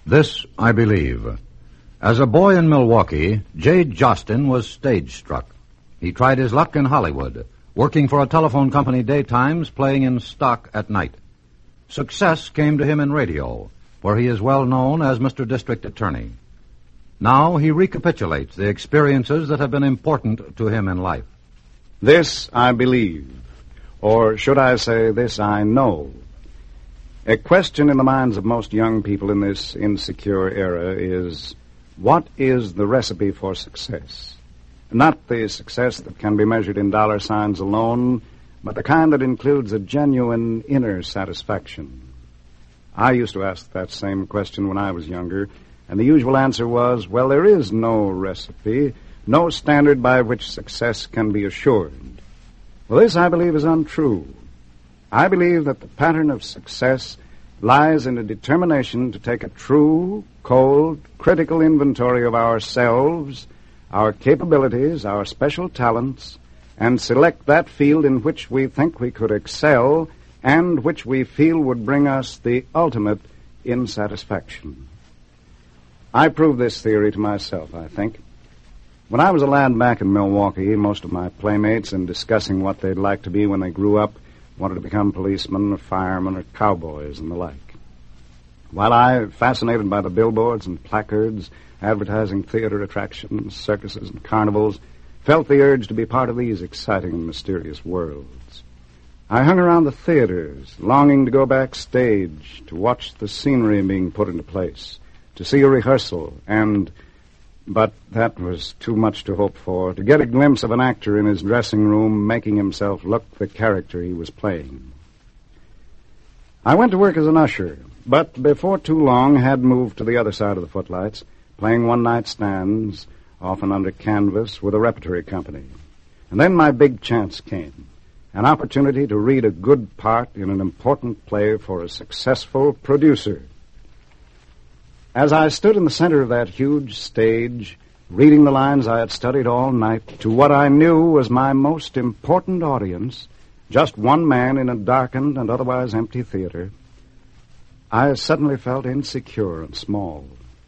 This I believe. As a boy in Milwaukee, Jay Jostin was stage-struck. He tried his luck in Hollywood, working for a telephone company daytimes, playing in stock at night. Success came to him in radio, where he is well known as Mr. District Attorney. Now he recapitulates the experiences that have been important to him in life. This I believe, or should I say, this I know. A question in the minds of most young people in this insecure era is, what is the recipe for success? Not the success that can be measured in dollar signs alone, but the kind that includes a genuine inner satisfaction. I used to ask that same question when I was younger, and the usual answer was, well, there is no recipe, no standard by which success can be assured. Well, this, I believe, is untrue. I believe that the pattern of success lies in a determination to take a true, cold, critical inventory of ourselves, our capabilities, our special talents, and select that field in which we think we could excel and which we feel would bring us the ultimate in satisfaction. I proved this theory to myself, I think. When I was a lad back in Milwaukee, most of my playmates, in discussing what they'd like to be when they grew up, wanted to become policemen or firemen or cowboys and the like. While I, fascinated by the billboards and placards, advertising theater attractions, circuses, and carnivals, felt the urge to be part of these exciting and mysterious worlds. I hung around the theaters, longing to go backstage, to watch the scenery being put into place, to see a rehearsal, but that was too much to hope for, to get a glimpse of an actor in his dressing room making himself look the character he was playing. I went to work as an usher, but before too long had moved to the other side of the footlights, playing one-night stands, often under canvas, with a repertory company. And then my big chance came, an opportunity to read a good part in an important play for a successful producer. As I stood in the center of that huge stage, reading the lines I had studied all night to what I knew was my most important audience, just one man in a darkened and otherwise empty theater, I suddenly felt insecure and small.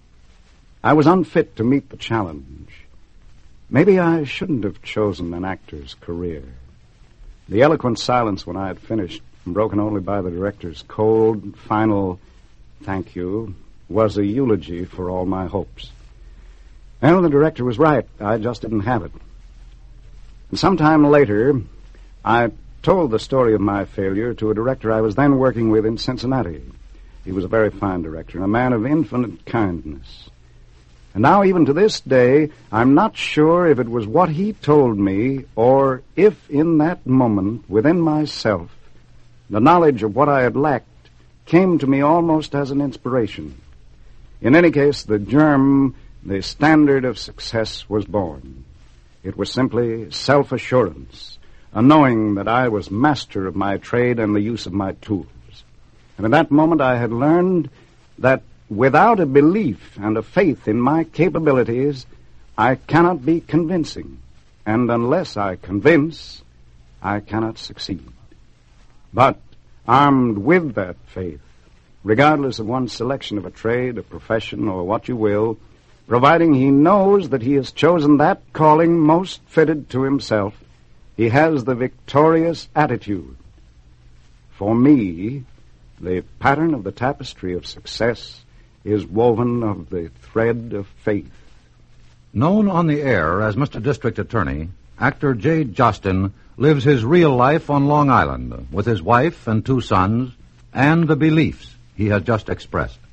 I was unfit to meet the challenge. Maybe I shouldn't have chosen an actor's career. The eloquent silence when I had finished, broken only by the director's cold, final thank you, was a eulogy for all my hopes. And the director was right. I just didn't have it. And sometime later, I told the story of my failure to a director I was then working with in Cincinnati. He was a very fine director and a man of infinite kindness. And now, even to this day, I'm not sure if it was what he told me or if in that moment, within myself, the knowledge of what I had lacked came to me almost as an inspiration. In any case, the germ, the standard of success was born. It was simply self-assurance, a knowing that I was master of my trade and the use of my tools. And at that moment I had learned that without a belief and a faith in my capabilities, I cannot be convincing. And unless I convince, I cannot succeed. But armed with that faith, regardless of one's selection of a trade, a profession, or what you will, providing he knows that he has chosen that calling most fitted to himself, he has the victorious attitude. For me, the pattern of the tapestry of success is woven of the thread of faith. Known on the air as Mr. District Attorney, actor Jay Jostin lives his real life on Long Island with his wife and 2 sons and the beliefs he has just expressed.